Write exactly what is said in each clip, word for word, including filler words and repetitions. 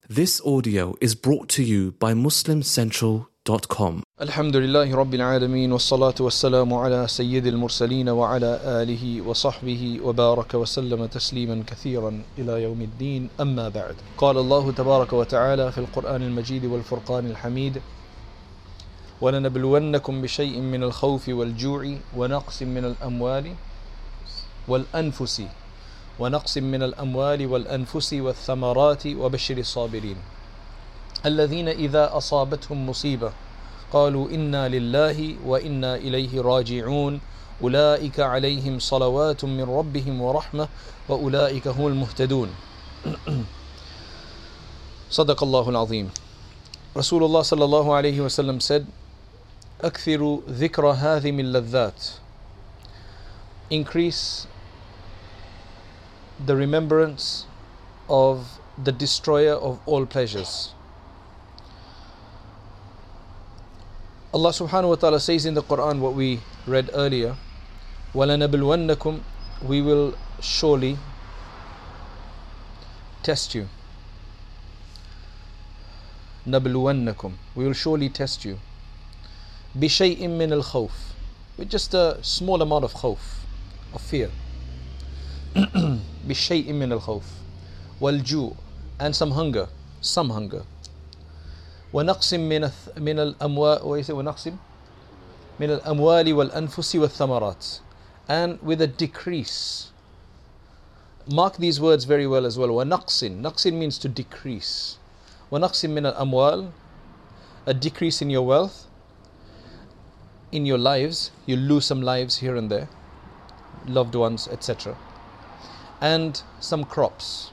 This audio is brought to you by muslim central dot com. Alhamdulillahi Rabbil Alameen, wassalatu wassalamu ala sayyidil mursaleen wa ala alihi wa sahbihi wa baraka wa sallama tasliman kathiran ila yawmiddin, amma ba'd. Qala Allahu tabaraka wa ta'ala fil Qur'an al-Majid wal Furqan al-Hamid, وَلَنَبْلُوَنَّكُمْ بِشَيْءٍ مِّنَ الْخَوْفِ وَالْجُوعِ وَنَقْصٍ مِّنَ الْأَمْوَالِ وَالْأَنفُسِ ونقص من الأموال والأنفس والثمرات وبشر الصابرين الذين إذا أصابتهم مصيبة قالوا إنا لله وإنا إليه راجعون أولئك عليهم صلوات من ربهم ورحمة وأولئك هم المهتدون. صدق الله العظيم. Rasulullah sallallahu alayhi wa sallam said, أكثروا ذكر هذه اللذات. Increase the remembrance of the destroyer of all pleasures. Allah subhanahu wa ta'ala says in the Quran what we read earlier, وَلَنَبْلُوَنَّكُمْ, we will surely test you. نَبْلُوَنَّكُمْ, we will surely test you. بِشَيْءٍ مِّنَ الْخَوْفِ, with just a small amount of khawf, of fear. بشيء من الخوف والجوع, and some hunger, some hunger. ونقص من من الأموال ونقص من الأموال والأنفس والثمرات, and with a decrease. Mark these words very well as well. ونقص, نقص means to decrease. ونقص من الأموال, a decrease in your wealth, in your lives. You lose some lives here and there, loved ones, et cetera. And some crops.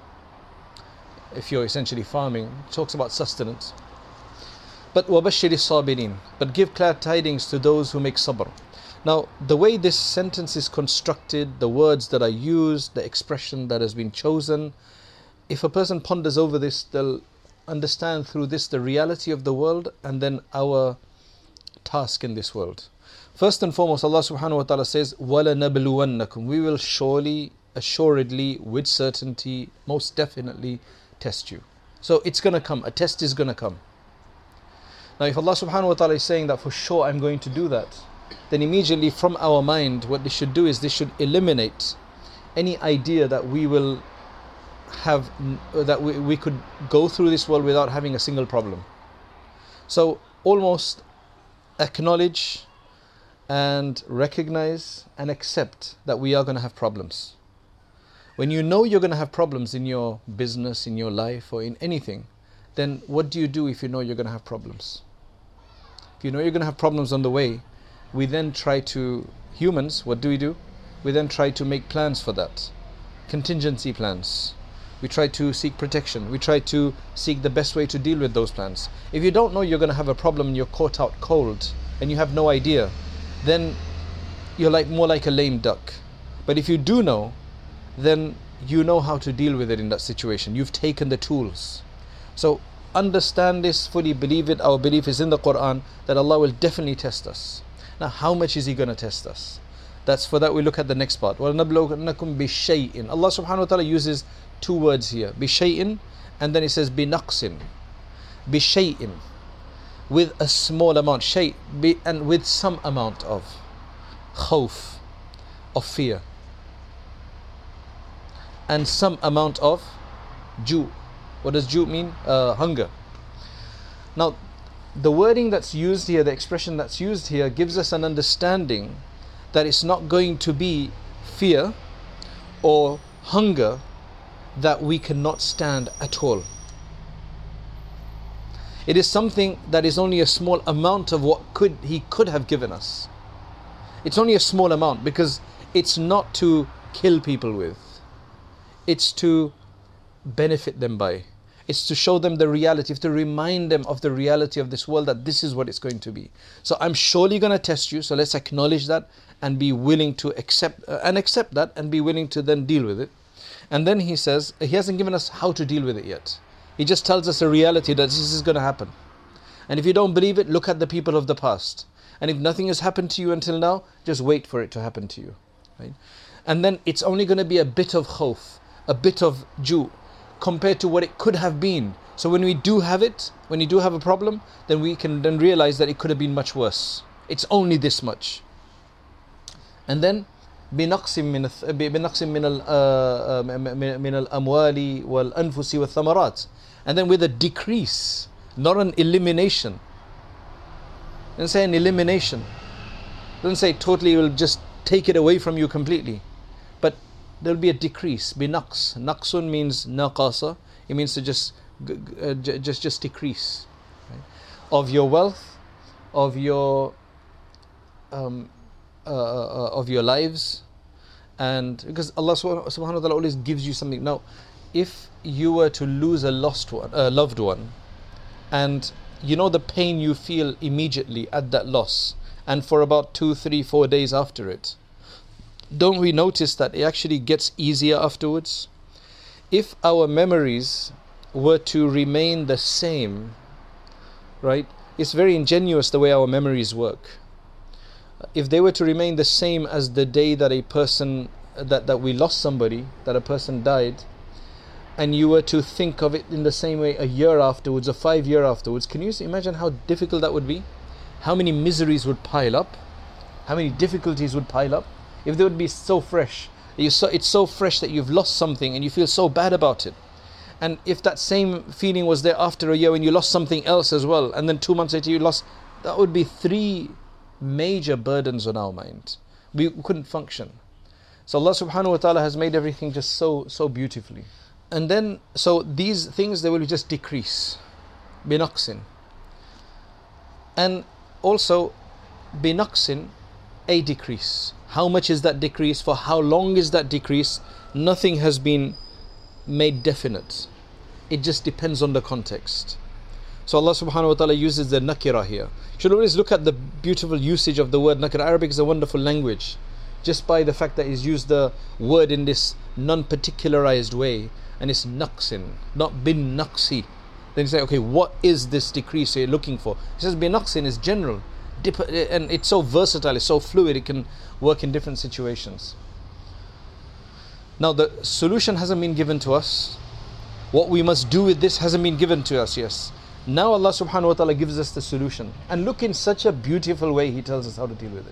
If you're essentially farming, it talks about sustenance. But وَبَشِّرِ الصَّابِرِينَ, but give glad tidings to those who make sabr. Now, the way this sentence is constructed, the words that are used, the expression that has been chosen, if a person ponders over this, they'll understand through this the reality of the world and then our task in this world. First and foremost, Allah subhanahu wa ta'ala says, وَلَنَبْلُوَنَّكُمْ, we will surely, assuredly, with certainty, most definitely test you. So it's going to come, a test is going to come. Now if Allah subhanahu wa ta'ala is saying that for sure I'm going to do that, then immediately from our mind what this should do is this should eliminate any idea that we will have, that we, we could go through this world without having a single problem. So almost acknowledge and recognize and accept that we are going to have problems. When you know you're going to have problems in your business, in your life, or in anything, then what do you do if you know you're going to have problems? If you know you're going to have problems on the way, we then try to, humans, what do we do? We then try to make plans for that. Contingency plans. We try to seek protection. We try to seek the best way to deal with those plans. If you don't know you're going to have a problem and you're caught out cold and you have no idea, then you're like more like a lame duck. But if you do know, then you know how to deal with it in that situation. You've taken the tools. So understand this, fully believe it. Our belief is in the Quran that Allah will definitely test us. Now how much is He going to test us? That's for that we look at the next part. وَلَنَبْلُوَنَّكُمْ بِشَيْءٍ. Allah subhanahu wa ta'ala uses two words here. بِشَيْءٍ, and then He says بِنَقْصٍ. بِشَيْءٍ, with a small amount. Shay, and with some amount of khawf, of fear. And some amount of ju. What does ju mean? Uh, hunger. Now, the wording that's used here, the expression that's used here, gives us an understanding that it's not going to be fear or hunger that we cannot stand at all. It is something that is only a small amount of what could He could have given us. It's only a small amount because it's not to kill people with. It's to benefit them by. It's to show them the reality, to remind them of the reality of this world, that this is what it's going to be. So I'm surely going to test you, so let's acknowledge that and be willing to accept, uh, and accept that and be willing to then deal with it. And then He says, He hasn't given us how to deal with it yet. He just tells us a reality that this is going to happen. And if you don't believe it, look at the people of the past. And if nothing has happened to you until now, just wait for it to happen to you. Right? And then it's only going to be a bit of khawf, a bit of ju, compared to what it could have been So when we do have it, when you do have a problem, then we can then realize that it could have been much worse. It's only this much. And then بنقص من بنقص من من الأموال والأنفس والثمرات. And then with a decrease, not an elimination. Don't say an elimination. Don't say totally it will just take it away from you completely. But there will be a decrease. بنقص. Naqsun means naqasa. It means to just uh, just just decrease, right? Of your wealth, of your um, uh, uh, of your lives. And because Allah subhanahu wa ta'ala always gives you something. Now, if you were to lose a lost one, a loved one, and you know the pain you feel immediately at that loss, and for about two, three, four days after it, don't we notice that it actually gets easier afterwards? If our memories were to remain the same, right? It's very ingenuous the way our memories work. If they were to remain the same as the day that a person, that, that we lost somebody, that a person died, and you were to think of it in the same way a year afterwards or five years afterwards, can you imagine how difficult that would be? How many miseries would pile up? How many difficulties would pile up? If they would be so fresh, you so, it's so fresh that you've lost something and you feel so bad about it. And if that same feeling was there after a year when you lost something else as well, and then two months later you lost, that would be three major burdens on our mind. We couldn't function. So Allah subhanahu wa ta'ala has made everything just so so beautifully. And then, so these things, they will just decrease. Binaqsin. And also, binaqsin, a decrease. How much is that decrease? For how long is that decrease? Nothing has been made definite. It just depends on the context. So Allah subhanahu wa ta'ala uses the nakira here. You should always look at the beautiful usage of the word nakira. Arabic is a wonderful language. Just by the fact that he's used the word in this non-particularized way. And it's naqsin, not bin naqsi. Then you say, okay, what is this decrease you're looking for? He says bin naqsin is general. And it's so versatile, it's so fluid, it can work in different situations. Now the solution hasn't been given to us. What we must do with this hasn't been given to us, yes. Now Allah subhanahu wa ta'ala gives us the solution. And look, in such a beautiful way He tells us how to deal with it.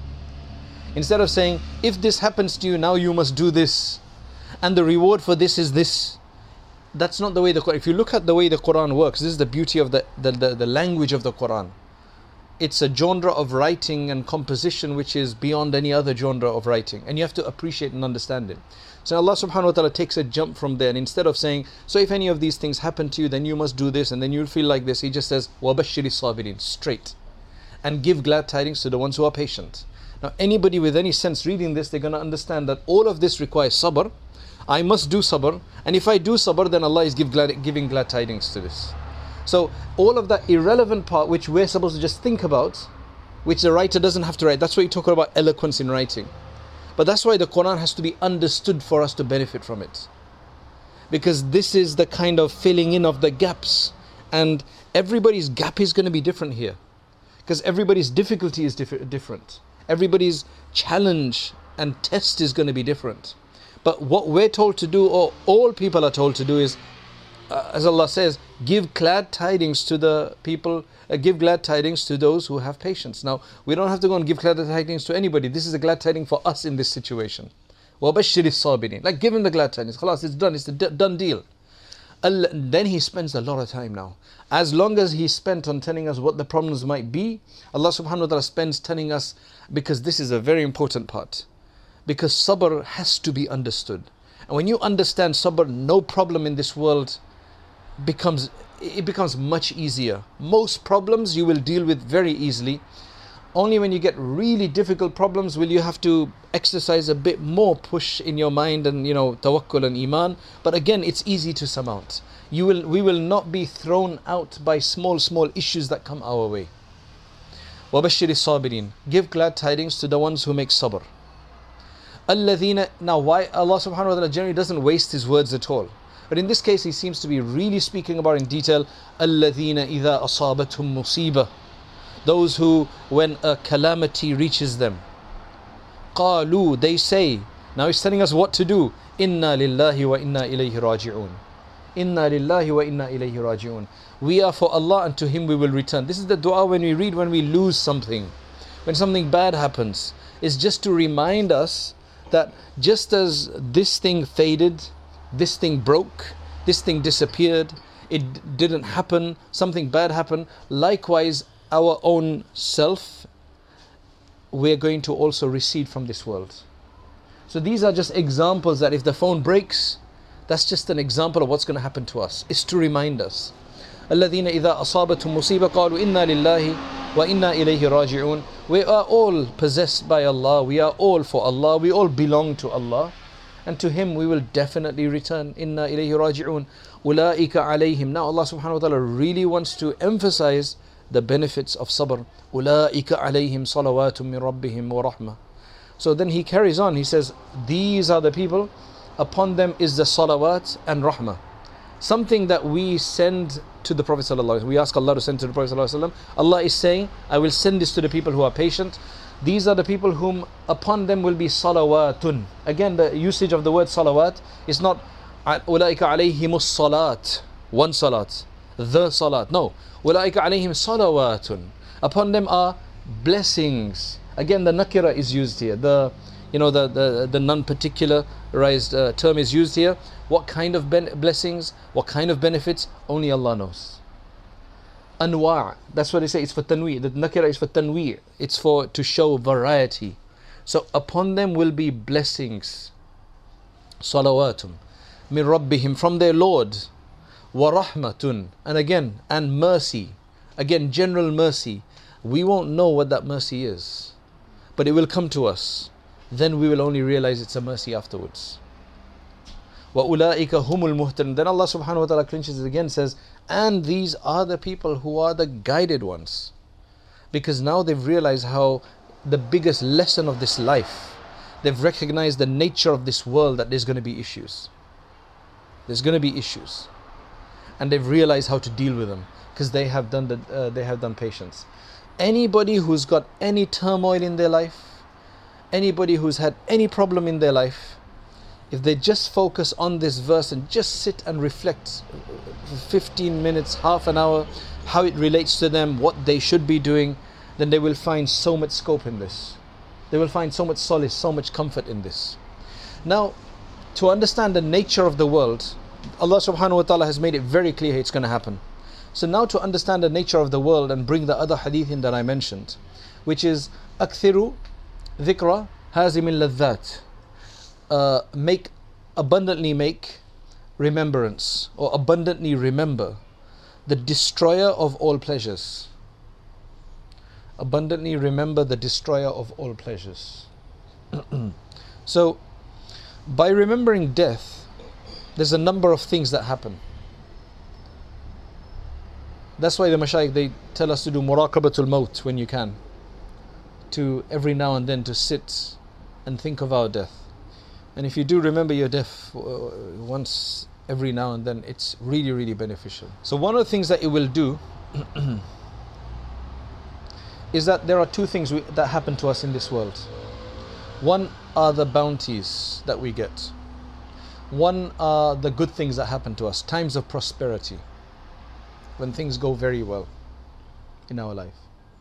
Instead of saying, if this happens to you, now you must do this, and the reward for this is this. That's not the way the Quran, if you look at the way the Quran works, this is the beauty of the, the, the, the language of the Quran. It's a genre of writing and composition which is beyond any other genre of writing. And you have to appreciate and understand it. So Allah subhanahu wa ta'ala takes a jump from there, and instead of saying, so if any of these things happen to you, then you must do this, and then you'll feel like this, He just says, وَبَشِّرِ الصَّابِرِينَ, straight. And give glad tidings to the ones who are patient. Now anybody with any sense reading this, they're going to understand that all of this requires sabr. I must do sabr, and if I do sabr, then Allah is give glad, giving glad tidings to this. So all of that irrelevant part which we're supposed to just think about, which the writer doesn't have to write, that's why you talk about eloquence in writing. But that's why the Quran has to be understood for us to benefit from it. Because this is the kind of filling in of the gaps, and everybody's gap is going to be different here. Because everybody's difficulty is diff- different. Everybody's challenge and test is going to be different. But what we're told to do, or all people are told to do, is, uh, as Allah says, give glad tidings to the people, uh, give glad tidings to those who have patience. Now, we don't have to go and give glad tidings to anybody. This is a glad tiding for us in this situation. وَبَشِّرِ الصَّابِرِينَ. Like, give him the glad tidings. Khalas, it's done. It's a d- done deal. Allah, then He spends a lot of time now. As long as He spent on telling us what the problems might be, Allah subhanahu wa ta'ala spends telling us, because this is a very important part. Because sabr has to be understood. And when you understand sabr, no problem in this world becomes, it becomes much easier. Most problems you will deal with very easily. Only when you get really difficult problems will you have to exercise a bit more push in your mind and, you know, tawakkul and iman. But again, it's easy to surmount. You will, we will not be thrown out by small, small issues that come our way. وَبَشِّرِ الصَّابِرِينَ. Give glad tidings to the ones who make sabr. الَّذِينَ. Now, why Allah subhanahu wa ta'ala generally doesn't waste His words at all. But in this case, He seems to be really speaking about in detail, الَّذِينَ إِذَا أَصَابَتْهُمْ مُصِيبَةٌ. Those who, when a calamity reaches them, قَالُوا, they say. Now He's telling us what to do. إِنَّا لِلَّهِ وَإِنَّا إِلَيْهِ رَاجِعُونَ. Inna lillahi wa inna ilayhi raji'un. We are for Allah and to Him we will return. This is the dua when we read when we lose something, when something bad happens. It's just to remind us that just as this thing faded, this thing broke, this thing disappeared, it didn't happen, something bad happened, likewise our own self, we're going to also recede from this world. So these are just examples that if the phone breaks, that's just an example of what's going to happen to us. It's to remind us. الَّذِينَ إِذَا أَصَابَتْهُمْ مُصِيبَةٌ قَالُوا إِنَّا لِلَّهِ وَإِنَّا إِلَيْهِ رَاجِعُونَ. We are all possessed by Allah, we are all for Allah, we all belong to Allah, and to Him we will definitely return. إِنَّا إِلَيْهِ رَاجِعُونَ أُولَٰئِكَ عَلَيْهِمْ. Now Allah subhanahu wa ta'ala really wants to emphasize the benefits of sabr. أُولَٰئِكَ عَلَيْهِمْ صَلَوَاتٌ مِّن رَبِّهِمْ وَرَحْمَةٌ. So then he carries on, he says, these are the people, upon them is the salawat and rahmah. Something that we send to the Prophet ﷺ. We ask Allah to send to the Prophet ﷺ. Allah is saying, I will send this to the people who are patient. These are the people whom upon them will be salawatun. Again, the usage of the word salawat is not أُولَٰئِكَ عَلَيْهِمُ الصَّلَاةِ, one salat, the salat. No, أُولَٰئِكَ عَلَيْهِمْ salawatun. Upon them are blessings. Again, the nakira is used here. The you know the the, the non-particularized uh, term is used here. What kind of ben- blessings? What kind of benefits? Only Allah knows. Anwa'. That's what they say. It's for tanwi'. The nakira is for tanwi'. It's for to show variety. So upon them will be blessings. Salawatum min rabbihim, from their Lord. Wa rahmatun, and again, and mercy. Again, general mercy. We won't know what that mercy is, but it will come to us. Then we will only realize it's a mercy afterwards. وَأُولَٰئِكَ هُمُ الْمُهْتَدُونَ. Then Allah subhanahu wa ta'ala clinches it again, says, and these are the people who are the guided ones. Because now they've realized how the biggest lesson of this life, they've recognized the nature of this world, that there's going to be issues. There's going to be issues. And they've realized how to deal with them, because they have done the, uh, they have done patience. Anybody who's got any turmoil in their life, anybody who's had any problem in their life, if they just focus on this verse and just sit and reflect for fifteen minutes, half an hour, how it relates to them, what they should be doing, then they will find so much scope in this. They will find so much solace, so much comfort in this. Now, to understand the nature of the world, Allah subhanahu wa ta'ala has made it very clear it's going to happen. So now to understand the nature of the world and bring the other hadith in that I mentioned, which is أكثروا ذكر هازم اللذات. Uh, make abundantly make remembrance, or abundantly remember the destroyer of all pleasures. Abundantly remember the destroyer of all pleasures. So by remembering death, there's a number of things that happen. That's why the mashayikh, they tell us to do muraqabatul maut when you can, to every now and then to sit and think of our death. And if you do remember your death uh, once every now and then, it's really, really beneficial. So one of the things that it will do is that there are two things we, that happen to us in this world. One are the bounties that we get. One are the good things that happen to us, times of prosperity, when things go very well in our life.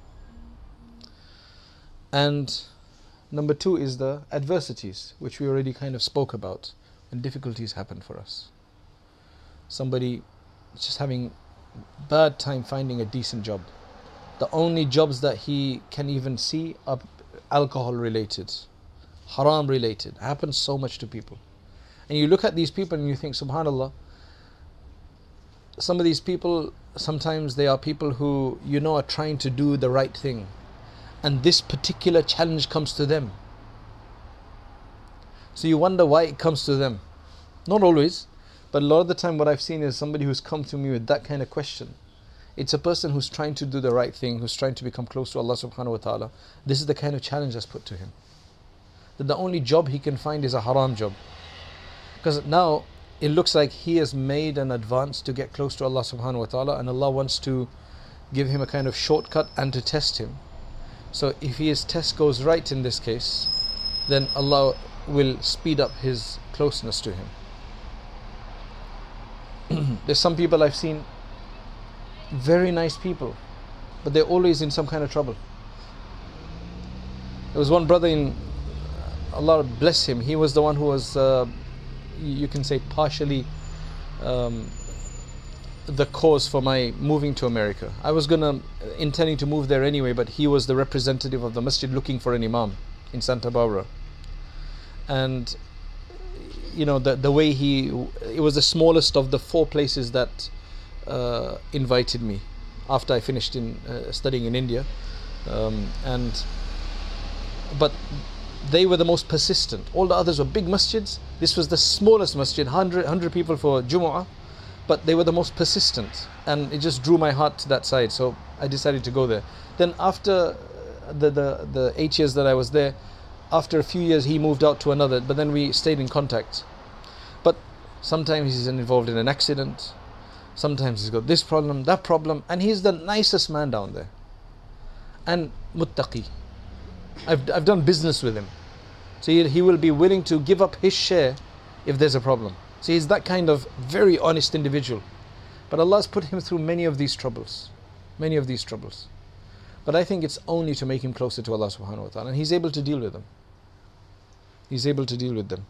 And number two is the adversities, which we already kind of spoke about, when difficulties happen for us. Somebody is just having bad time finding a decent job. The only jobs that he can even see are alcohol related, haram related. It happens so much to people. And you look at these people and you think, subhanallah, some of these people, sometimes they are people who, you know, are trying to do the right thing, and this particular challenge comes to them. So you wonder why it comes to them. Not always, but a lot of the time what I've seen is somebody who's come to me with that kind of question. It's a person who's trying to do the right thing, who's trying to become close to Allah subhanahu wa ta'ala. This is the kind of challenge that's put to him, that the only job he can find is a haram job. Because now it looks like he has made an advance to get close to Allah subhanahu wa ta'ala, and Allah wants to give him a kind of shortcut and to test him. So if his test goes right in this case, then Allah will speed up his closeness to him. There's some people I've seen, very nice people, but they're always in some kind of trouble. There was one brother in, Allah bless him, he was the one who was, uh, you can say, partially um, the cause for my moving to America. I was gonna intending to move there anyway, but he was the representative of the masjid looking for an imam in Santa Barbara. And you know, the the way he, it was the smallest of the four places that uh, invited me after I finished in uh, studying in India, um, and but they were the most persistent. All the others were big masjids. This was the smallest masjid, one hundred, one hundred people for Jumu'ah, but they were the most persistent, and it just drew my heart to that side, so I decided to go there. Then after the the, the eight years that I was there, after a few years he moved out to another, but then we stayed in contact. But sometimes he's involved in an accident, sometimes he's got this problem, that problem, and he's the nicest man down there. And muttaqi. I've, I've done business with him. So he, he will be willing to give up his share if there's a problem. So he's that kind of very honest individual. But Allah has put him through many of these troubles. Many of these troubles. But I think it's only to make him closer to Allah subhanahu wa ta'ala. And he's able to deal with them. He's able to deal with them.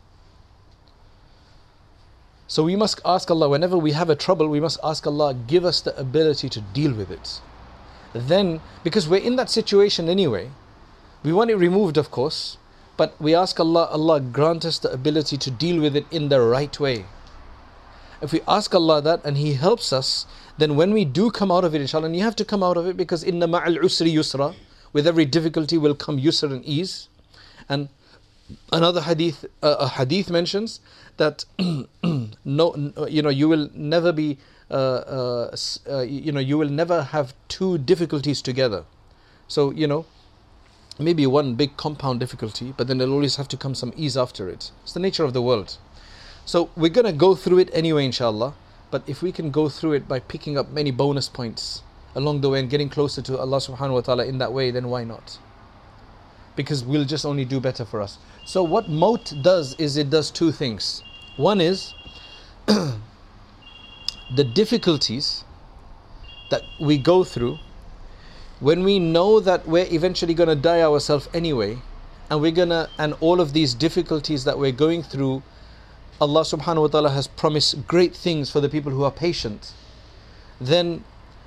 So we must ask Allah, whenever we have a trouble, we must ask Allah, give us the ability to deal with it. Then, because we're in that situation anyway, we want it removed, of course, but we ask Allah, Allah grant us the ability to deal with it in the right way. If we ask Allah that and He helps us, then when we do come out of it, inshallah, and you have to come out of it, because inna ma'al usri yusra, with every difficulty will come yusr and ease. And another hadith, uh, a hadith mentions that no, you know, you will never be, uh, uh, uh, you know, you will never have two difficulties together. So, you know, maybe one big compound difficulty, but then there'll always have to come some ease after it. It's the nature of the world. So we're going to go through it anyway, inshallah. But if we can go through it by picking up many bonus points along the way and getting closer to Allah subhanahu wa ta'ala in that way, then why not? Because we'll just only do better for us. So what maut does is it does two things. One is the difficulties that we go through, when we know that we're eventually going to die ourselves anyway, and we're gonna, and all of these difficulties that we're going through, Allah subhanahu wa ta'ala has promised great things for the people who are patient, then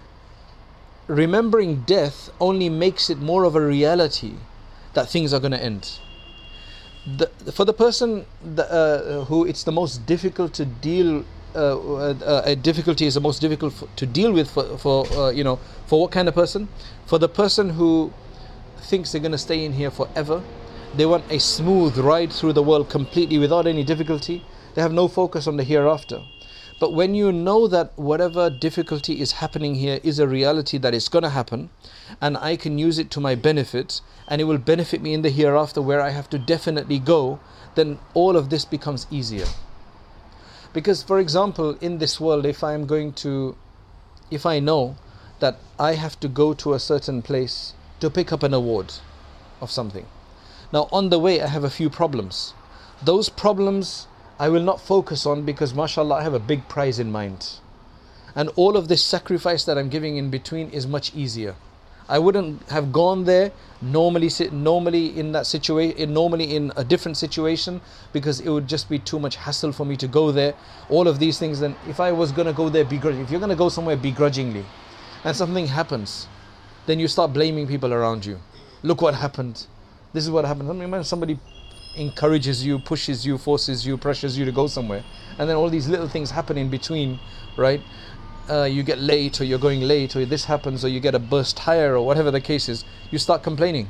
remembering death only makes it more of a reality that things are going to end. The, for the person the, uh, who it's the most difficult to deal, uh, uh, a difficulty is the most difficult for, to deal with for, for uh, you know, for what kind of person? For the person who thinks they're going to stay in here forever, they want a smooth ride through the world completely without any difficulty. They have no focus on the hereafter. But when you know that whatever difficulty is happening here is a reality that it's going to happen, and I can use it to my benefit, and it will benefit me in the hereafter where I have to definitely go, then all of this becomes easier. Because, for example, in this world, if I am going to, if I know that I have to go to a certain place to pick up an award of something. Now, on the way, I have a few problems. Those problems I will not focus on, because mashallah I have a big prize in mind, and all of this sacrifice that I'm giving in between is much easier. I wouldn't have gone there normally normally in that situation normally in a different situation, because it would just be too much hassle for me to go there, all of these things. Then if I was going to go there begrudgingly, if you're going to go somewhere begrudgingly and something happens, then you start blaming people around you. Look what happened, this is what happened. I mean, somebody encourages you, pushes you, forces you, pressures you to go somewhere, and then all these little things happen in between, right? Uh, you get late, or you're going late, or this happens, or you get a burst tire, or whatever the case is, you start complaining.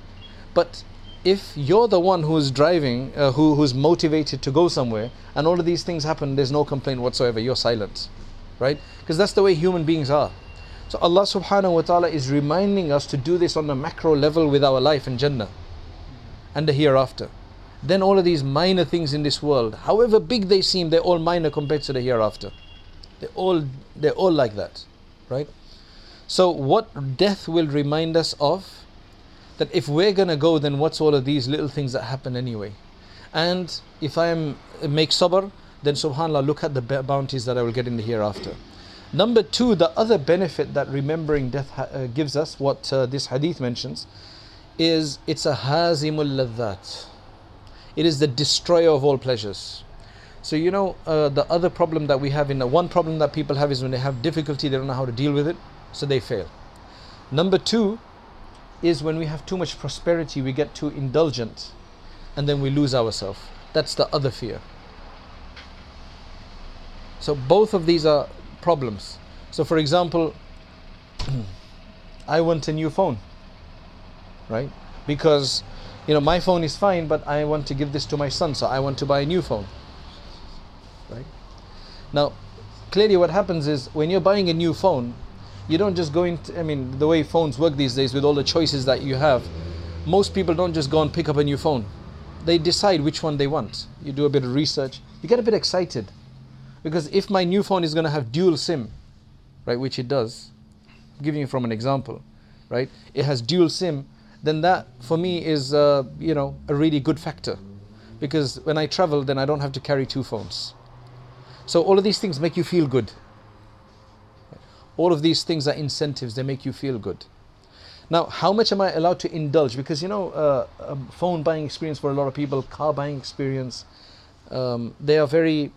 But if you're the one who's driving, uh, who, who's motivated to go somewhere, and all of these things happen, there's no complaint whatsoever, you're silent, right? Because that's the way human beings are. So Allah subhanahu wa ta'ala is reminding us to do this on a macro level with our life in Jannah and the hereafter. Then all of these minor things in this world, however big they seem, they're all minor compared to the hereafter. They're all, they're all like that, right? So what death will remind us of, that if we're going to go, then what's all of these little things that happen anyway? And if I am make sabr, then subhanAllah, look at the bounties that I will get in the hereafter. Number two, the other benefit that remembering death ha- uh, gives us, what uh, this hadith mentions, is it's a hazimul ladhat. It is the destroyer of all pleasures. So you know, uh, the other problem that we have, in the one problem that people have is when they have difficulty, they don't know how to deal with it, so they fail. Number two is when we have too much prosperity, we get too indulgent, and then we lose ourselves. That's the other fear. So both of these are problems. So for example, I want a new phone, right? Because you know my phone is fine, but I want to give this to my son, so I want to buy a new phone, right? Now clearly what happens is when you're buying a new phone, you don't just go into, I mean the way phones work these days with all the choices that you have, most people don't just go and pick up a new phone. They decide which one they want. You do a bit of research, you get a bit excited, because if my new phone is going to have dual SIM, right, which it does, I'm giving you from an example, right, it has dual SIM, then that for me is uh, you know a really good factor, because when I travel then I don't have to carry two phones. So all of these things make you feel good. All of these things are incentives, they make you feel good. Now, how much am I allowed to indulge? Because you know, uh, a phone buying experience for a lot of people, car buying experience, um, they are very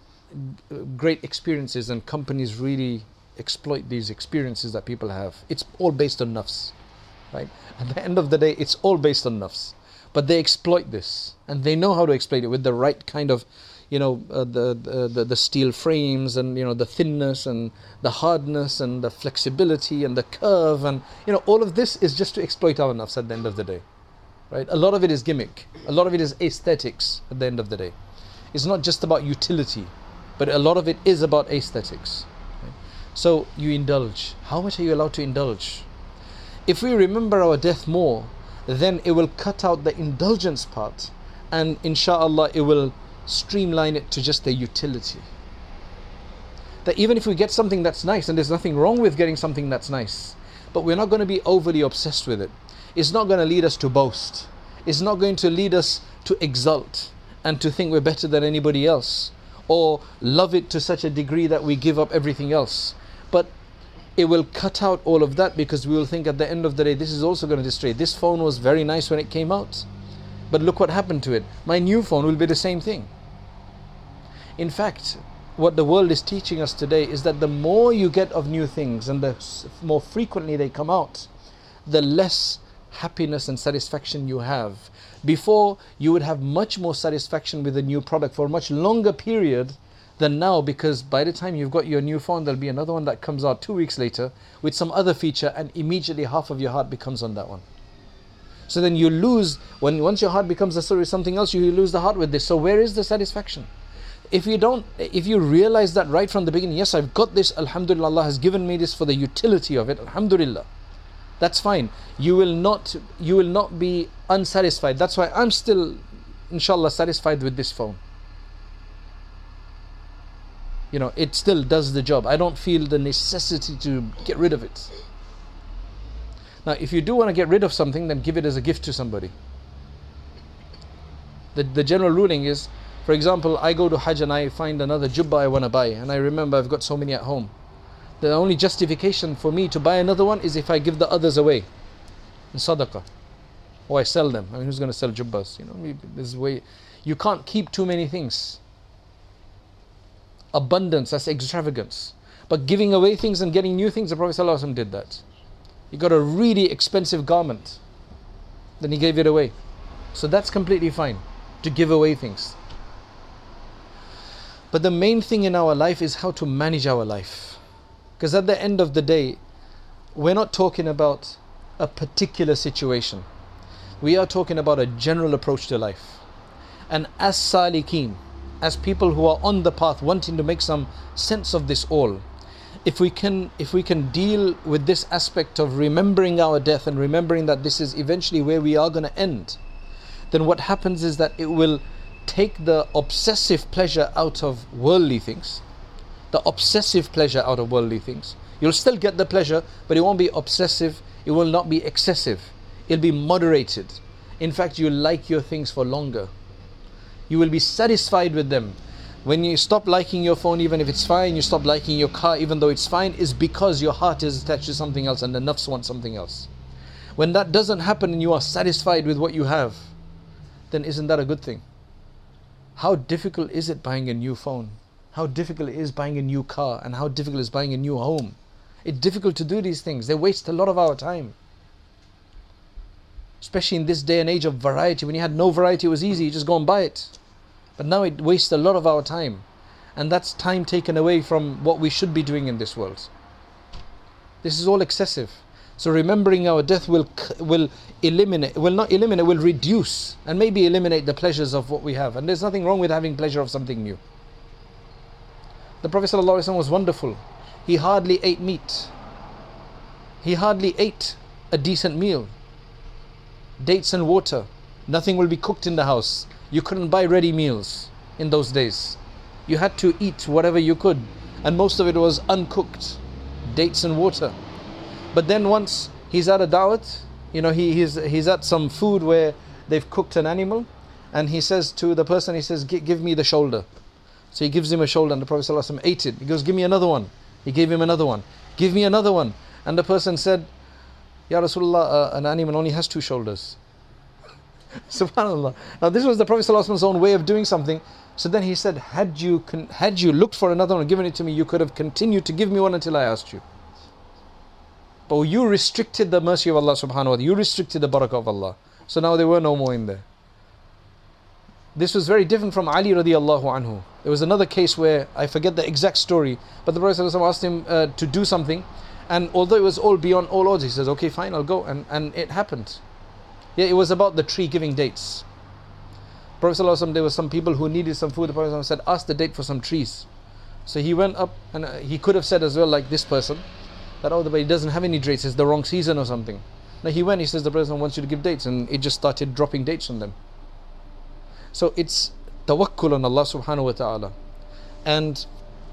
great experiences, and companies really exploit these experiences that people have. It's all based on nafs, right? At the end of the day, it's all based on nafs. But they exploit this, and they know how to exploit it with the right kind of, you know, uh, the, the the steel frames, and you know the thinness and the hardness and the flexibility and the curve, and you know all of this is just to exploit our nafs at the end of the day, right? A lot of it is gimmick, a lot of it is aesthetics at the end of the day. It's not just about utility, but a lot of it is about aesthetics. Right? So you indulge. How much are you allowed to indulge? If we remember our death more, then it will cut out the indulgence part, and inshallah it will streamline it to just the utility. That even if we get something that's nice, and there's nothing wrong with getting something that's nice, but we're not going to be overly obsessed with it. It's not going to lead us to boast. It's not going to lead us to exult and to think we're better than anybody else, or love it to such a degree that we give up everything else. But it will cut out all of that, because we will think at the end of the day, this is also going to destroy. This phone was very nice when it came out, but look what happened to it. My new phone will be the same thing. In fact, what the world is teaching us today is that the more you get of new things, and the more frequently they come out, the less happiness and satisfaction you have. Before, you would have much more satisfaction with a new product for a much longer period than now, because by the time you've got your new phone, there'll be another one that comes out two weeks later with some other feature, and immediately half of your heart becomes on that one. So then you lose, when once your heart becomes a story of something else, you lose the heart with this. So where is the satisfaction? If you don't, if you realize that right from the beginning, yes, I've got this, alhamdulillah, Allah has given me this for the utility of it, alhamdulillah, that's fine. You will not, you will not be unsatisfied. That's why I'm still, inshallah, satisfied with this phone. You know, it still does the job. I don't feel the necessity to get rid of it. Now, if you do want to get rid of something, then give it as a gift to somebody. The, the general ruling is, for example, I go to Hajj and I find another jubbah I want to buy, and I remember I've got so many at home. The only justification for me to buy another one is if I give the others away in sadaqah, or I sell them. I mean, who's going to sell jubbahs? You know, this way, you can't keep too many things. Abundance, that's extravagance. But giving away things and getting new things, the Prophet ﷺ did that. He got a really expensive garment, then he gave it away. So that's completely fine, to give away things. But the main thing in our life is how to manage our life. Because at the end of the day, we're not talking about a particular situation. We are talking about a general approach to life. And as salikeen, as people who are on the path, wanting to make some sense of this all, if we can if we can deal with this aspect of remembering our death and remembering that this is eventually where we are going to end, then what happens is that it will take the obsessive pleasure out of worldly things. The obsessive pleasure out of worldly things. You'll still get the pleasure, but it won't be obsessive, it will not be excessive. It'll be moderated. In fact, you'll like your things for longer. You will be satisfied with them. When you stop liking your phone, even if it's fine, you stop liking your car, even though it's fine, is because your heart is attached to something else and the nafs wants something else. When that doesn't happen and you are satisfied with what you have, then isn't that a good thing? How difficult is it buying a new phone? How difficult it is buying a new car, and how difficult is buying a new home? It's difficult to do these things. They waste a lot of our time. Especially in this day and age of variety. When you had no variety, it was easy, you just go and buy it. But now it wastes a lot of our time. And that's time taken away from what we should be doing in this world. This is all excessive. So remembering our death will will eliminate, will not eliminate, will reduce and maybe eliminate the pleasures of what we have. And there's nothing wrong with having pleasure of something new. The Prophet ﷺ was wonderful. He hardly ate meat. He hardly ate a decent meal. Dates and water. Nothing will be cooked in the house. You couldn't buy ready meals in those days. You had to eat whatever you could. And most of it was uncooked. Dates and water. But then once he's at a da'wat, you know, he, he's, he's at some food where they've cooked an animal, and he says to the person, he says, give me the shoulder. So he gives him a shoulder, and the Prophet ﷺ ate it. He goes, give me another one. He gave him another one. Give me another one. And the person said, Ya Rasulullah, uh, an animal only has two shoulders. Subhanallah. Now this was the Prophet ﷺ's own way of doing something. So then he said, had you, con- had you looked for another one and given it to me, you could have continued to give me one until I asked you. But you restricted the mercy of Allah subhanahu wa ta'ala. You restricted the barakah of Allah. So now there were no more in there. This was very different from Ali radiallahu anhu. There was another case where, I forget the exact story, but the Prophet ﷺ asked him uh, to do something, and although it was all beyond all odds, he says, okay fine, I'll go, and, and it happened. Yeah, it was about the tree giving dates. Prophet ﷺ, there were some people who needed some food. The Prophet ﷺ said, ask the date for some trees. So he went up, and uh, he could have said as well, like this person, that oh, but he doesn't have any dates, it's the wrong season or something. Now he went, he says the Prophet wants you to give dates, and it just started dropping dates on them. So it's tawakkul on Allah subhanahu wa ta'ala, and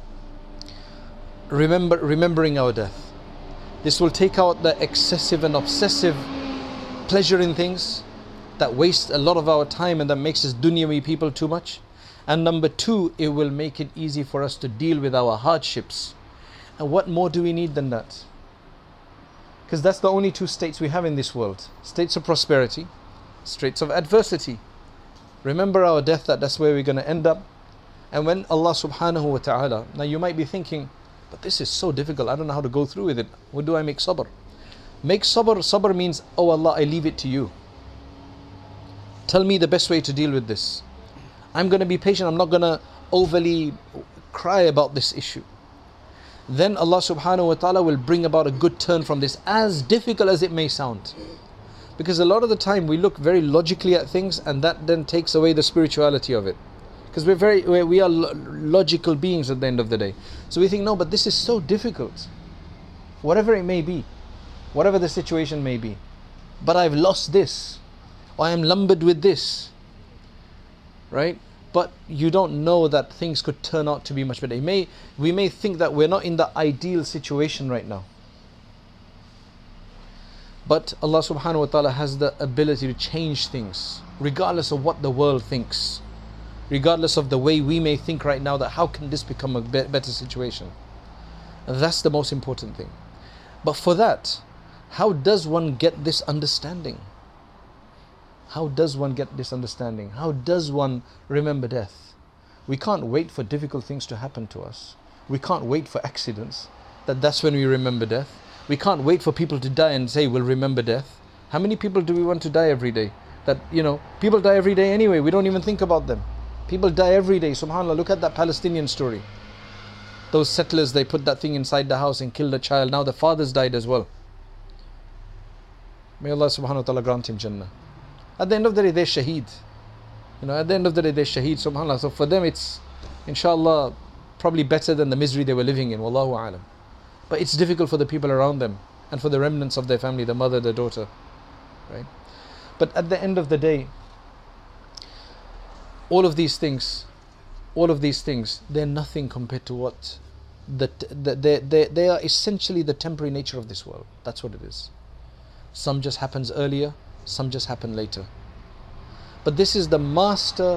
remember remembering our death. This will take out the excessive and obsessive pleasure in things that waste a lot of our time and that makes us dunyawi people too much. And number two, it will make it easy for us to deal with our hardships. And what more do we need than that? Because that's the only two states we have in this world. States of prosperity, states of adversity. Remember our death, that that's where we're going to end up. And when Allah subhanahu wa ta'ala, now you might be thinking, but this is so difficult, I don't know how to go through with it. What do I make sabr? Make sabr, sabr means, oh Allah, I leave it to you. Tell me the best way to deal with this. I'm going to be patient, I'm not going to overly cry about this issue. Then Allah subhanahu wa ta'ala will bring about a good turn from this, as difficult as it may sound. Because a lot of the time we look very logically at things, and that then takes away the spirituality of it. Because we're very, we're, we are lo- logical beings at the end of the day. So we think, no, but this is so difficult. Whatever it may be, whatever the situation may be. But I've lost this, or I am lumbered with this. Right? But you don't know that things could turn out to be much better. It may, we may think that we're not in the ideal situation right now. But Allah subhanahu wa ta'ala has the ability to change things, regardless of what the world thinks. Regardless of the way we may think right now, that how can this become a be- better situation? And that's the most important thing. But for that, how does one get this understanding? How does one get this understanding? How does one remember death? We can't wait for difficult things to happen to us. We can't wait for accidents, that that's when we remember death. We can't wait for people to die and say we'll remember death. How many people do we want to die every day? That, you know, people die every day anyway, we don't even think about them. People die every day, subhanAllah. Look at that Palestinian story. Those settlers, they put that thing inside the house and killed a child. Now the father's died as well. May Allah subhanahu wa ta'ala grant him Jannah. At the end of the day, they're shaheed. You know, at the end of the day, they're shaheed, subhanAllah. So for them, it's, inshallah, probably better than the misery they were living in. Wallahu a'lam. But it's difficult for the people around them and for the remnants of their family, the mother, the daughter. Right? But at the end of the day, all of these things, all of these things, they're nothing compared to what, the, the, they, they, they are essentially the temporary nature of this world. That's what it is. Some just happens earlier, some just happen later. But this is the master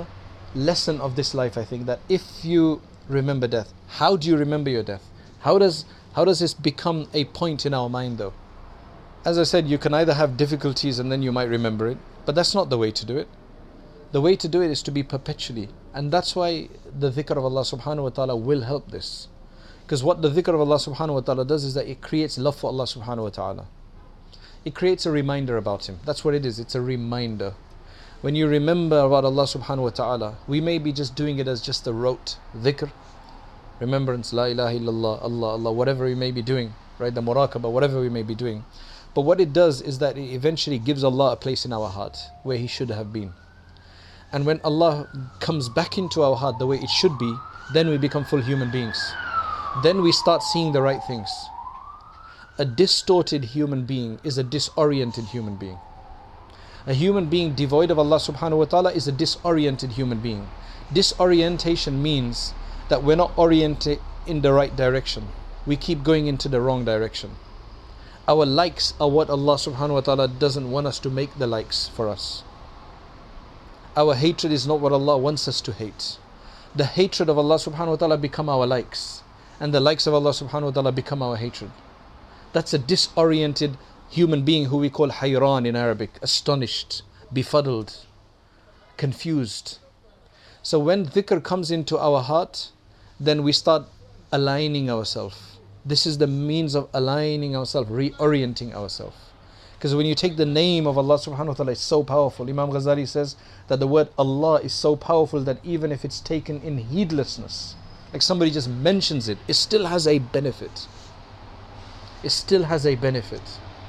lesson of this life, I think, that if you remember death, how do you remember your death? How does how does this become a point in our mind though? As I said, you can either have difficulties and then you might remember it, but that's not the way to do it. The way to do it is to be perpetually, and that's why the dhikr of Allah subhanahu wa ta'ala will help this. Because what the dhikr of Allah subhanahu wa ta'ala does is that it creates love for Allah subhanahu wa ta'ala. It creates a reminder about Him. That's what it is, it's a reminder. When you remember about Allah subhanahu wa ta'ala, we may be just doing it as just a rote dhikr, remembrance, la ilaha illallah, Allah, Allah, whatever we may be doing, right? The muraqabah, whatever we may be doing. But what it does is that it eventually gives Allah a place in our heart where He should have been. And when Allah comes back into our heart the way it should be, then we become full human beings. Then we start seeing the right things. A distorted human being is a disoriented human being. A human being devoid of Allah subhanahu wa ta'ala is a disoriented human being. Disorientation means that we're not oriented in the right direction. We keep going into the wrong direction. Our likes are what Allah subhanahu wa ta'ala doesn't want us to make the likes for us. Our hatred is not what Allah wants us to hate. The hatred of Allah subhanahu wa ta'ala become our likes, and the likes of Allah subhanahu wa ta'ala become our hatred. That's a disoriented human being who we call hayran in Arabic, astonished, befuddled, confused. So when dhikr comes into our heart, then we start aligning ourselves. This is the means of aligning ourselves, reorienting ourselves. Because when you take the name of Allah subhanahu wa ta'ala, it's so powerful. Imam Ghazali says that the word Allah is so powerful that even if it's taken in heedlessness, like somebody just mentions it, it still has a benefit. It still has a benefit.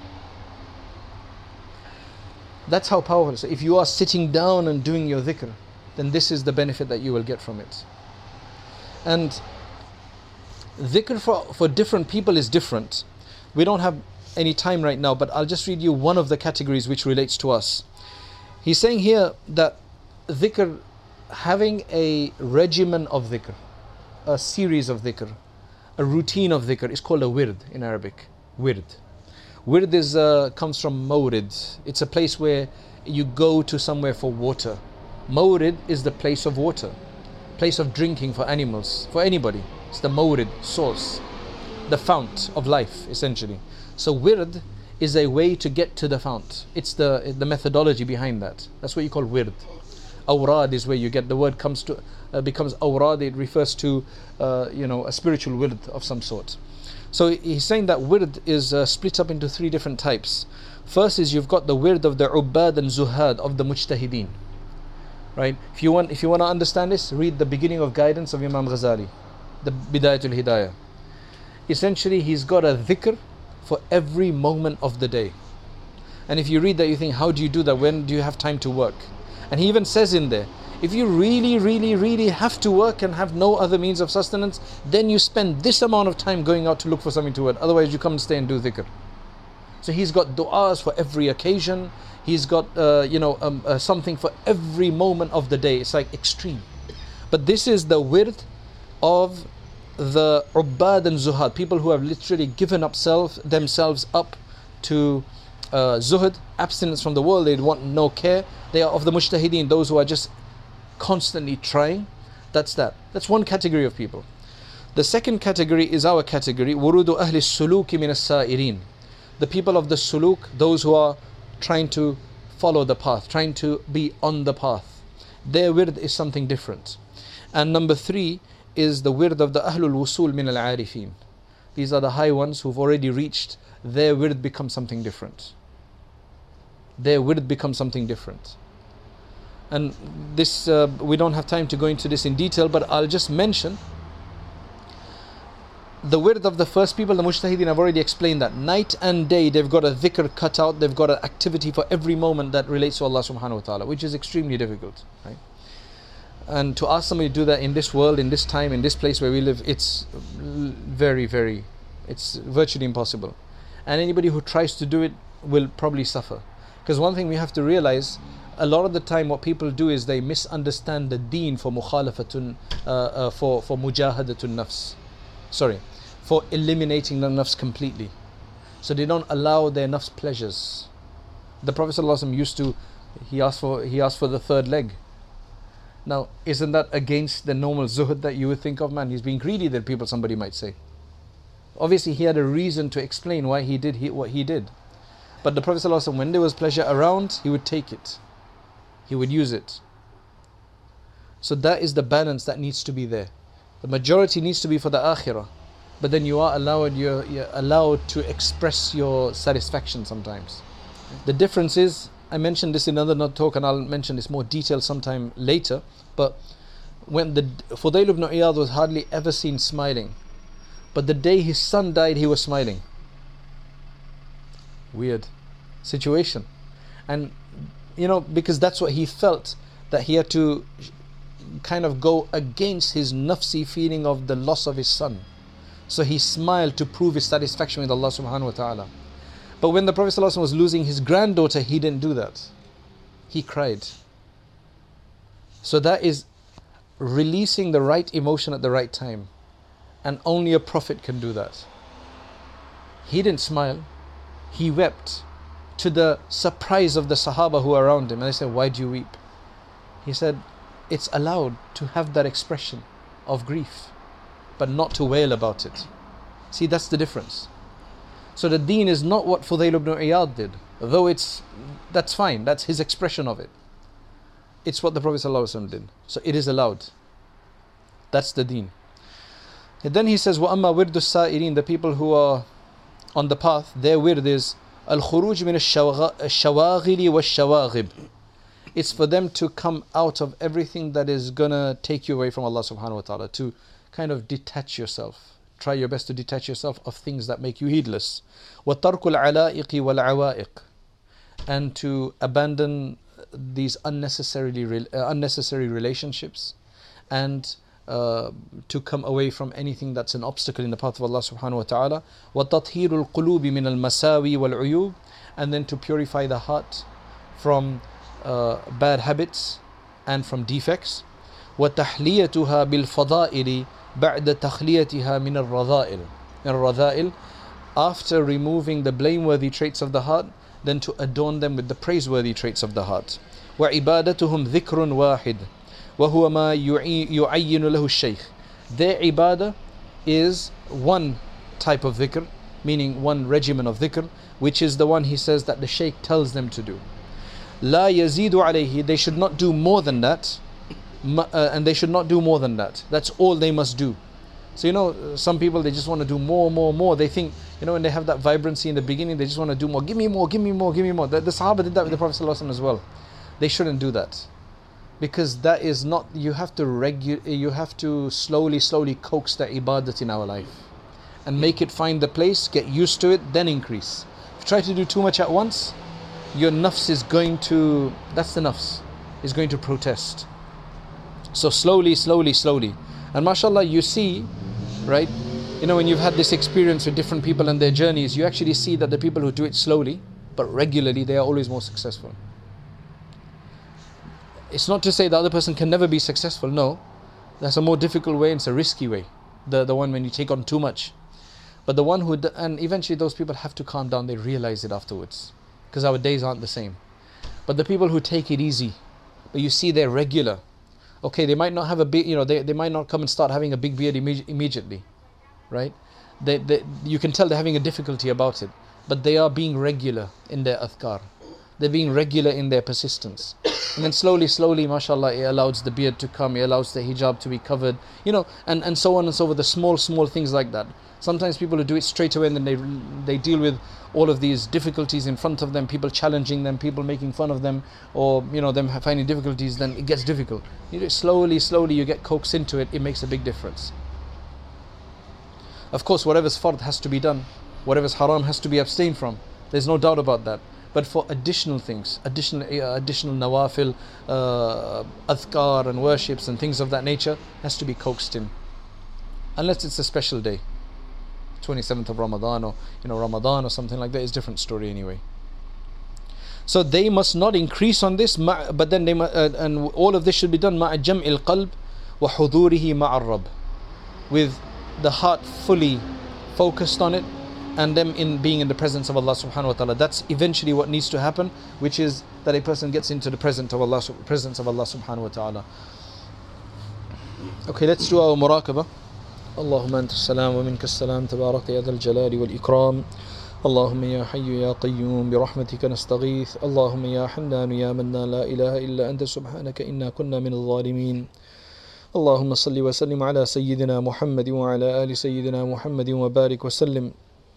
That's how powerful it is. So if you are sitting down and doing your dhikr, then this is the benefit that you will get from it. And dhikr for, for different people is different. We don't have any time right now, but I'll just read you one of the categories which relates to us. He's saying here that dhikr, having a regimen of dhikr, a series of dhikr, a routine of dhikr, is called a wird in Arabic. Wird. Wird is, uh, comes from mawrid. It's a place where you go to somewhere for water. Mawrid is the place of water, place of drinking for animals, for anybody. It's the mawrid, source, the fount of life, essentially. So wird is a way to get to the fount. It's the the methodology behind that. That's what you call wird. Awrad is where you get the word comes to uh, becomes awrad. It refers to uh, you know a spiritual wird of some sort. So he's saying that wird is uh, split up into three different types. First is you've got the wird of the ubbad and zuhad, of the mujtahideen. Right? If you want if you want to understand this, read the beginning of Guidance of Imam Ghazali, the Bidayatul Hidayah. Essentially, he's got a dhikr for every moment of the day. And if you read that, you think, how do you do that? When do you have time to work? And he even says in there, if you really, really, really have to work and have no other means of sustenance, then you spend this amount of time going out to look for something to earn. Otherwise, you come and stay and do dhikr. So he's got du'as for every occasion. He's got, uh, you know, um, uh, something for every moment of the day. It's like extreme. But this is the wird of the ubbad and zuhad, people who have literally given up self, themselves up to uh, zuhud, abstinence from the world. They want no care. They are of the mujtahideen, those who are just constantly trying. That's that. That's one category of people. The second category is our category, wurudu ahli suluki min as-sa'irin, the people of the suluk, those who are trying to follow the path, trying to be on the path. Their wird is something different. And number three is the wird of the Ahlul Wusul min al-Arifin. These are the high ones who've already reached. Their wird becomes something different. Their wird becomes something different. And this, uh, we don't have time to go into this in detail, but I'll just mention the wird of the first people, the mujtahideen. I've already explained that. Night and day, they've got a dhikr cut out. They've got an activity for every moment that relates to Allah subhanahu wa ta'ala, which is extremely difficult, right? And to ask somebody to do that in this world, in this time, in this place where we live, it's very, very, it's virtually impossible. And anybody who tries to do it will probably suffer. Because one thing we have to realize, a lot of the time what people do is they misunderstand the deen for mukhalafatun, uh, uh, for, for mujahadatun nafs. Sorry, for eliminating the nafs completely. So they don't allow their nafs pleasures. The Prophet ﷺ used to, he asked for, he asked for the third leg. Now, isn't that against the normal zuhud that you would think of? Man, he's being greedy, that people, somebody might say. Obviously, he had a reason to explain why he did he, what he did. But the Prophet ﷺ, when there was pleasure around, he would take it. He would use it. So that is the balance that needs to be there. The majority needs to be for the akhirah. But then you are allowed, you're, you're allowed to express your satisfaction sometimes. The difference is, I mentioned this in another talk, and I'll mention this more detail sometime later, but when the Fudayl ibn Iyad was hardly ever seen smiling, but the day his son died, he was smiling. Weird situation. And you know, because that's what he felt, that he had to kind of go against his nafsi feeling of the loss of his son. So he smiled to prove his satisfaction with Allah subhanahu wa ta'ala. But when the Prophet ﷺ was losing his granddaughter, he didn't do that. He cried. So that is releasing the right emotion at the right time. And only a Prophet can do that. He didn't smile. He wept, to the surprise of the Sahaba who were around him. And they said, why do you weep? He said, it's allowed to have that expression of grief, but not to wail about it. See, that's the difference. So the deen is not what Fudayl ibn Iyad did, though it's, that's fine, that's his expression of it. It's what the Prophet ﷺ did. So it is allowed. That's the deen. And then he says, وَأَمَّا وِرْدُ السَّائِرِينَ, the people who are on the path, their wird is الْخُرُوجِ مِنَ الشَّوَاغِلِ وَالشَّوَاغِبِ. It's for them to come out of everything that is going to take you away from Allah subhanahu wa ta'ala, to kind of detach yourself. Try your best to detach yourself of things that make you heedless. وَتَرْكُ الْعَلَائِقِ وَالْعَوَائِقِ, and to abandon these unnecessarily uh, unnecessary relationships, and uh, to come away from anything that's an obstacle in the path of Allah subhanahu wa ta'ala. وَتَطْهِيرُ الْقُلُوبِ مِنَ الْمَسَاوِي وَالْعُيُوبِ, and then to purify the heart from uh, bad habits and from defects. وَتَحْلِيَتُهَا بِالْفَضَائِلِ بَعْدَ تَخْلِيَتِهَا مِنَ الرَّذَائِلِ. الرَّذَائِلِ, after removing the blameworthy traits of the heart, then to adorn them with the praiseworthy traits of the heart. وَعِبَادَتُهُمْ ذِكْرٌ وَاحِدٌ وَهُوَ مَا يُعَيِّنُ لَهُ الشَّيْخ. Their ibadah is one type of dhikr, meaning one regimen of dhikr, which is the one he says that the shaykh tells them to do. لَا يَزِيدُ عَلَيْهِ, they should not do more than that. Uh, and they should not do more than that. That's all they must do. So you know, some people, they just want to do more, more, more. They think, you know, when they have that vibrancy in the beginning, they just want to do more. Give me more, give me more, give me more. The, the Sahaba did that with the Prophet ﷺ as well. They shouldn't do that, because that is not. You have to regu- You have to slowly, slowly coax that ibadat in our life, and make it find the place. Get used to it, then increase. If you try to do too much at once, your nafs is going to. That's the nafs. Is going to protest. So slowly, slowly, slowly. And mashallah, you see, right, you know, when you've had this experience with different people and their journeys, you actually see that the people who do it slowly, but regularly, they are always more successful. It's not to say the other person can never be successful. No, that's a more difficult way and it's a risky way. The, the one when you take on too much. But the one who, d- and eventually those people have to calm down, they realize it afterwards. Because our days aren't the same. But the people who take it easy, but you see they're regular, okay, they might not have a big, you know, they, they might not come and start having a big beard imme- immediately, right? They, they, you can tell they're having a difficulty about it, but they are being regular in their adhkar. They're being regular in their persistence. And then slowly, slowly, mashallah, it allows the beard to come, it allows the hijab to be covered, you know, and, and so on and so forth, the small, small things like that. Sometimes people who do it straight away and then they, they deal with all of these difficulties in front of them, people challenging them, people making fun of them, or you know, them finding difficulties, then it gets difficult. You do it slowly, slowly, you get coaxed into it, it makes a big difference. Of course, whatever's fard has to be done, whatever's haram has to be abstained from. There's no doubt about that. But for additional things, additional uh, additional nawafil, uh, adhkar and worships and things of that nature, has to be coaxed in. Unless it's a special day. twenty-seventh of Ramadan, or you know, Ramadan or something like that, is a different story anyway. So they must not increase on this, but then they uh, and all of this should be done مع جمع القلب وحضوره مع الرب, with the heart fully focused on it and them in being in the presence of Allah subhanahu wa ta'ala. That's eventually what needs to happen, which is that a person gets into the presence of Allah, presence of Allah subhanahu wa ta'ala. Okay, let's do our muraqabah. اللهم أنت السلام ومنك السلام تبارك يا ذا الجلال والإكرام اللهم يا حي يا قيوم برحمتك نستغيث اللهم يا حنان يا منان لا إله إلا أنت سبحانك إنا كنا من الظالمين اللهم صل وسلم على سيدنا محمد وعلى آل سيدنا محمد وبارك وسلم.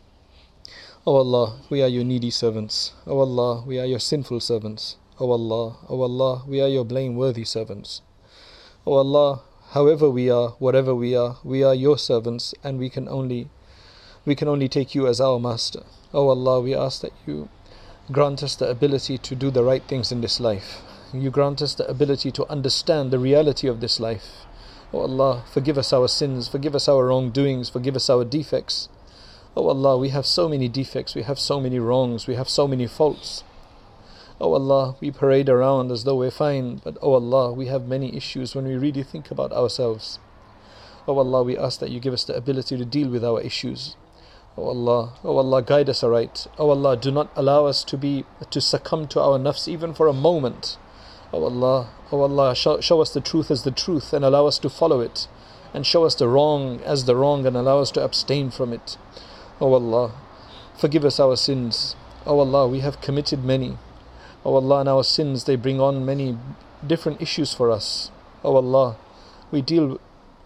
O Allah, we are your needy servants. O Allah, we are your sinful servants. O Allah, O Allah, we are your blameworthy servants. O Allah, however we are, whatever we are, we are your servants, and we can only we can only take you as our master. O Allah, we ask that you grant us the ability to do the right things in this life. You grant us the ability to understand the reality of this life. O Allah, forgive us our sins, forgive us our wrongdoings, forgive us our defects. O Allah, we have so many defects, we have so many wrongs, we have so many faults. O Allah, we parade around as though we're fine, but O Allah, we have many issues when we really think about ourselves. O Allah, we ask that you give us the ability to deal with our issues. O Allah, O Allah, guide us aright. O Allah, do not allow us to be to succumb to our nafs even for a moment. O Allah, O Allah, show, show us the truth as the truth and allow us to follow it, and show us the wrong as the wrong and allow us to abstain from it. O Allah, forgive us our sins. O Allah, we have committed many. O Allah, and our sins, they bring on many different issues for us. O Allah, we deal.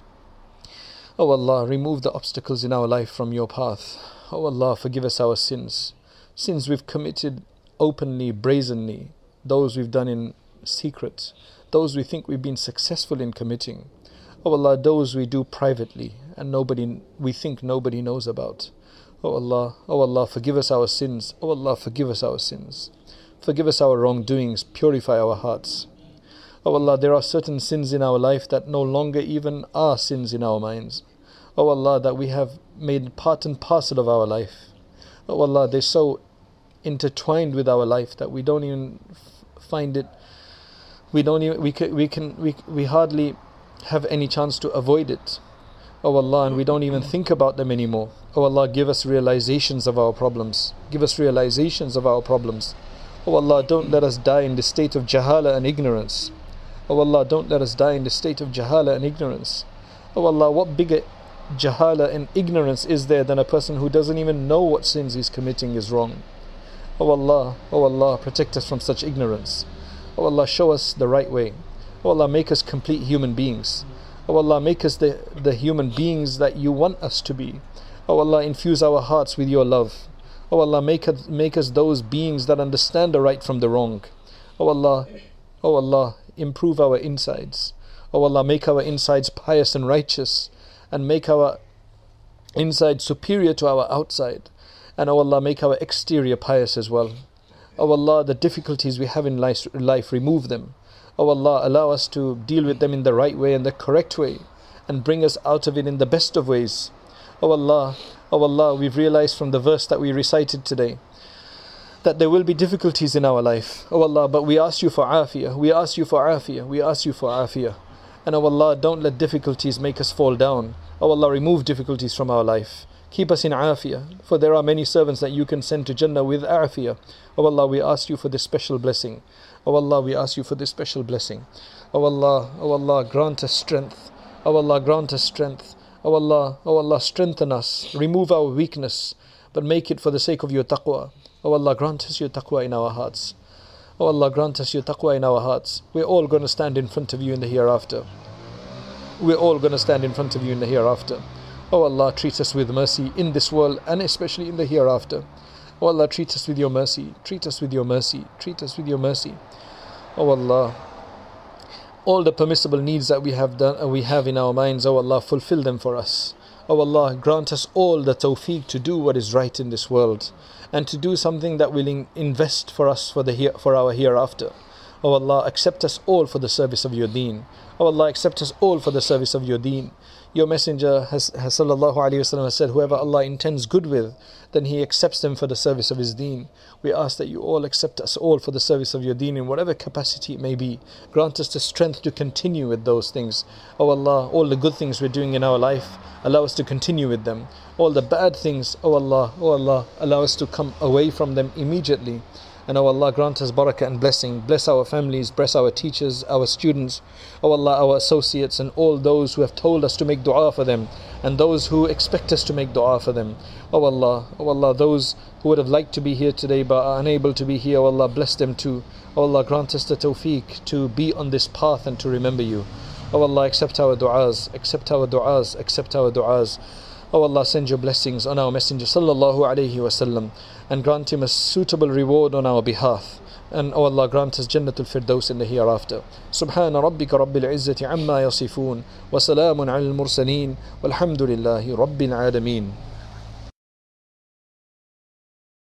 O Allah, remove the obstacles in our life from your path. O Allah, forgive us our sins. Sins we've committed openly, brazenly, those we've done in secret, those we think we've been successful in committing. O Allah, those we do privately and nobody we think nobody knows about. O Allah, O Allah, forgive us our sins. O Allah, forgive us our sins. Forgive us our wrongdoings, purify our hearts. O Allah, there are certain sins in our life that no longer even are sins in our minds. O Allah, that we have made part and parcel of our life. O Allah, they're so intertwined with our life that we don't even find it, we don't even, we can, we can, we, we hardly have any chance to avoid it. O Allah, and we don't even think about them anymore. O Allah, give us realizations of our problems. Give us realizations of our problems. O Allah, don't let us die in the state of jahala and ignorance. O Allah, don't let us die in the state of jahala and ignorance. O Allah, what bigger jahala and ignorance is there than a person who doesn't even know what sins he's committing is wrong? O Allah, O Allah, protect us from such ignorance. O Allah, show us the right way. O Allah, make us complete human beings. O Allah, make us the, the human beings that you want us to be. O Allah, infuse our hearts with your love. O Allah, make us, make us those beings that understand the right from the wrong. O Allah, O Allah, improve our insides. O Allah, make our insides pious and righteous, and make our inside superior to our outside. And O Allah, make our exterior pious as well. O Allah, the difficulties we have in life, life remove them. O Allah, allow us to deal with them in the right way and the correct way, and bring us out of it in the best of ways. O Allah, O Allah, we've realized from the verse that we recited today that there will be difficulties in our life. O Allah, but we ask you for afiyah, we ask you for afiyah, we ask you for afiyah. And O Allah, don't let difficulties make us fall down. O Allah, remove difficulties from our life. Keep us in afiyah, for there are many servants that you can send to Jannah with afiyah. O Allah, we ask you for this special blessing. O Allah, we ask you for this special blessing. O Allah, O Allah, grant us strength. O Allah, grant us strength. O Allah, O Allah, strengthen us. Remove our weakness, but make it for the sake of your taqwa. O Allah, grant us your taqwa in our hearts. O Allah, grant us your taqwa in our hearts. We're all going to stand in front of you in the hereafter. We're all going to stand in front of you in the hereafter. O Allah, treat us with mercy in this world and especially in the hereafter. O Allah, treat us with your mercy. Treat us with your mercy. Treat us with your mercy. O Allah, all the permissible needs that we have done, we have in our minds, O Allah, fulfill them for us. O Allah, grant us all the tawfiq to do what is right in this world, and to do something that will invest for us for the here, for our hereafter. O Allah, accept us all for the service of your deen. O Allah, accept us all for the service of your deen. Your messenger has, has sallallahu alayhi wasallam has said, whoever Allah intends good with, then he accepts them for the service of his deen. We ask that you all accept us all for the service of your deen in whatever capacity it may be. Grant us the strength to continue with those things. O Allah, all the good things we're doing in our life, allow us to continue with them. All the bad things, O Allah, O Allah, allow us to come away from them immediately. And O Allah, grant us barakah and blessing. Bless our families, bless our teachers, our students, O Allah, our associates, and all those who have told us to make dua for them, and those who expect us to make dua for them. O Allah, O Allah, those who would have liked to be here today but are unable to be here, O Allah, bless them too. O Allah, grant us the tawfiq to be on this path and to remember you. O Allah, accept our du'as, accept our du'as, accept our du'as. O Allah, send your blessings on our Messenger sallallahu alayhi wasallam, and grant him a suitable reward on our behalf. And O Allah, grant us Jannatul Firdaus in the hereafter. Subhana rabbika rabbil izzati amma yasifun, wa salamun ala al-mursaleen, walhamdulillahi rabbil alameen.